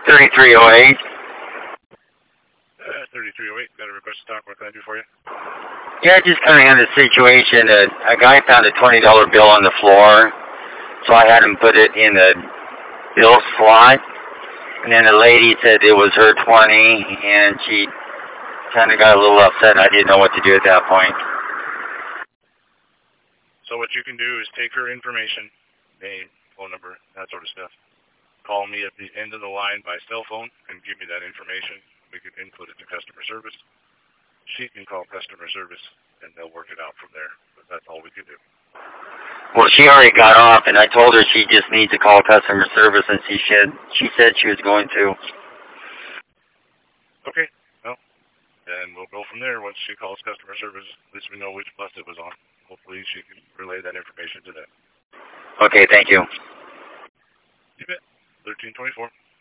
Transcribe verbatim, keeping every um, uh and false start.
thirty-three oh eight. Uh, thirty-three oh eight, got a request to talk. What can I do for you? Yeah, just kind of had a situation. Uh, a guy found a twenty dollar bill on the floor, so I had him put it in the bill slot. And then the lady said it was her twenty, and she kind of got a little upset. I didn't know what to do at that point. So what you can do is take her information, name, phone number, that sort of stuff. Call me at the end of the line by cell phone and give me that information. We can input it to customer service. She can call customer service, and they'll work it out from there. But that's all we can do. Well, she already got off, and I told her she just needs to call customer service, and she said she said she was going to. Okay. Well, then we'll go from there. Once she calls customer service, at least we know which bus it was on. Hopefully she can relay that information to them. Okay, thank you. You bet. thirteen twenty-four.